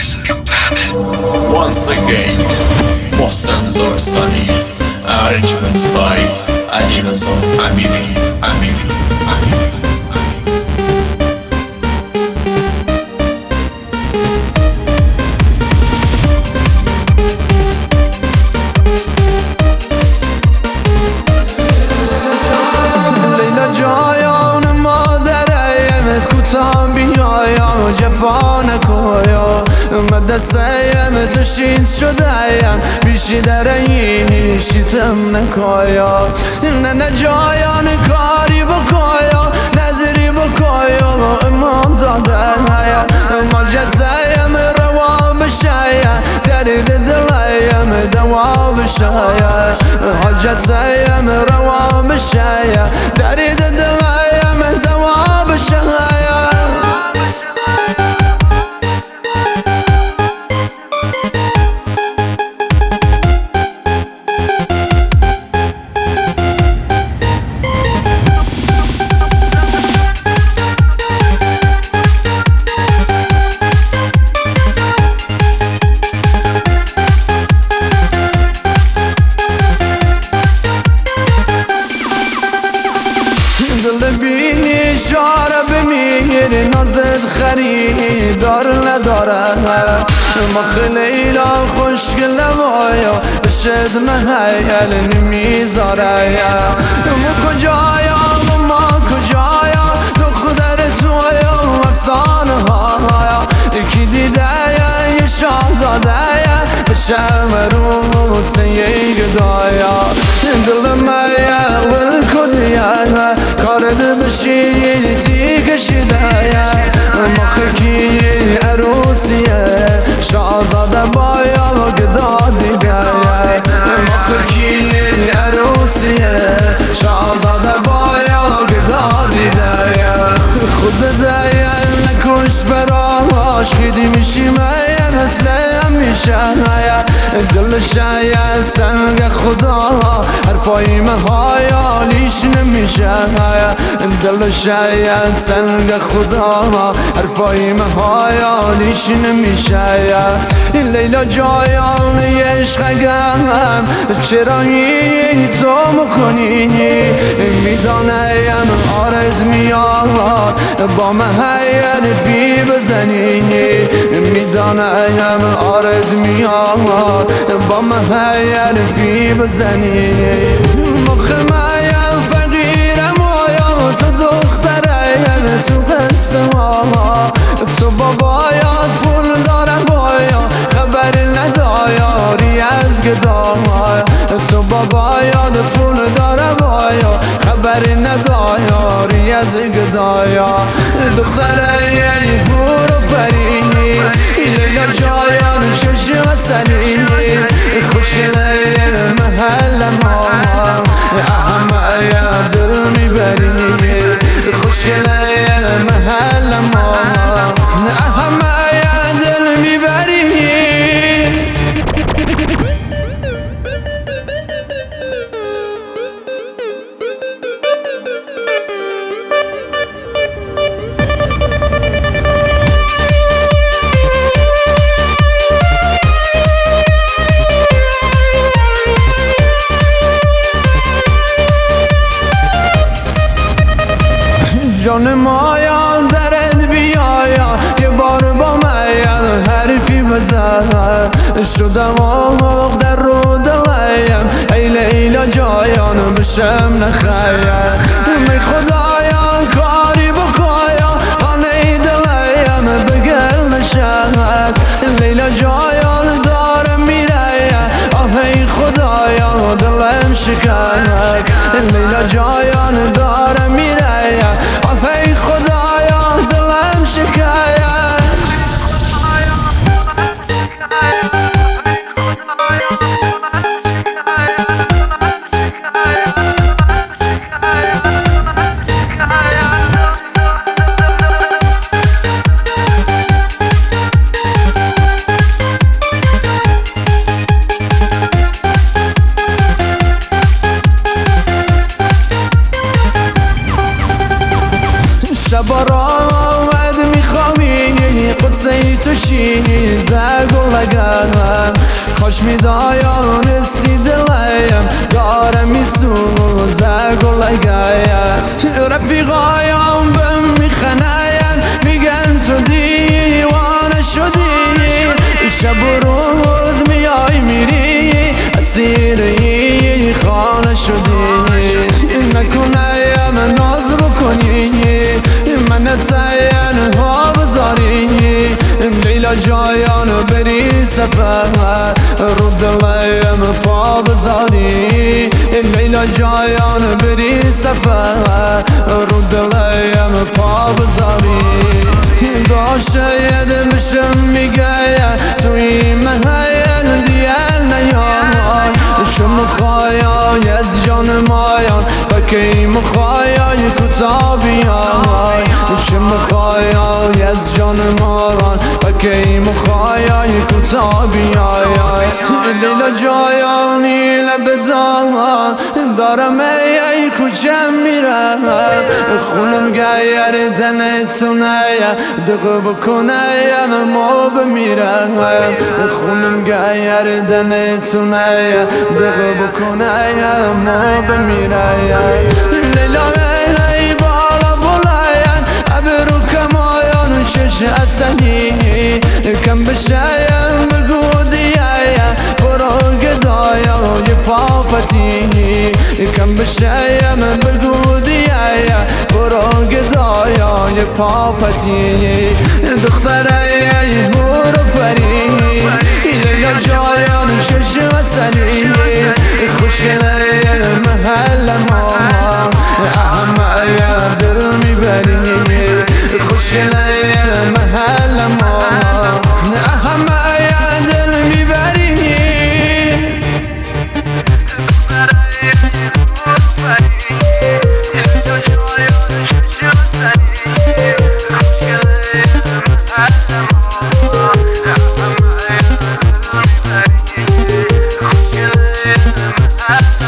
Once again, محسن زارستانی. Arrangement by علیرضا امیری. جفا نکایا من دستیم تشید شدهیم بیشی درهی شیتم نکایا نه جایان کاری بکایا نظری بکایا امام زاده ماجد زیم روا بشایا درد دلیم دوا بشایا حاجت زیم روا بشایا درد دلیم دوا بشایا بینی شاره بمیر نازد خریدار نداره ما خیلی خوشگل وایا بشد محیل نمیذاره ما کجایا دختر تویا افسانه ها یکی دیده یه شاهزاده بشم روسه یه گدایا دل مایه ولکدیا کارد بشی تی کشیده مخکی عروسیه شاهزاده بایا گدا دیگه مخکی عروسیه شاهزاده بایا گدا دیگه خود دیگه نکش براش خیلی میشی مایه مثل همیشه دل شاید سنگ خدا حرفای مهایالیش نمیشه دل شاید سنگ خدا حرفای مهایالیش نمیشه لیلا جایان عشقم چرا این تو میکنی میدانم آرد میاد با محیل فی بزنی میدانم آرد میاد با محیل فی بزنی مخمایم فقیرم آیا تو دخترم تو قصه ها تو بابایات پول دارم بایا خبر ندایاری از گدای تو بابایات پول دارم بایا خبر ندایاری از گدایا دختره یعنی برو فرینی لیلا جایان چشم سنی خوشگله محل ما اهم یا دل میبری خوشگله محل ما اهم یا دل میبری جان مایا درد بیایا یه بار با مایا حرفی بزن شدم آماغ در رو دلیم ای لیلا جایان بشم نخیر می خدایا کاری بکایا خانه دلیم بگل نشست لیلا جایان دارم میره آهی خدایا دلم شکست لیلا جایان دارم میره ای خدایا دلم شکایت شب را آمد میخوابی قصه تو شیزه گلگم کاش میدانستی دلیم داره میسوزه گلگم رفیقایم بهم میخنین میگن تو دیوانه شدی شب و روز میای میری اسیری خانه شدی نکنیم ناز بکنی من تنها بذاری لیلا جایان بری سفر رو دلیم پا بذاری لیلا جایان بری سفر رو دلیم پا بذاری شاید بشم میگه توی من هین دیل نیای شم خواهی از جان مایان بکی مخواهی کتابیای شم خواهی از جان ماران بکی مخواهی کتابیای لیلا جایانی لب دارم ای کجم میرم خونم گیر دن سونه دقه بکنه ما بمیرم خونم گیر دن سونه دقه بکنه ما بمیرم لیلا ای بالا بلاین ابرو کمایان شش اصلی کم بشایم بگو دیایا برو گدایا یه پافتی کم بشایم بگو دیایا برو گدایا یه پافتی دختره برو پری لیلا جایان شش اصلی خوشگله محل ما احمه دل میبری خوشگله محل ما احمه دل میبری I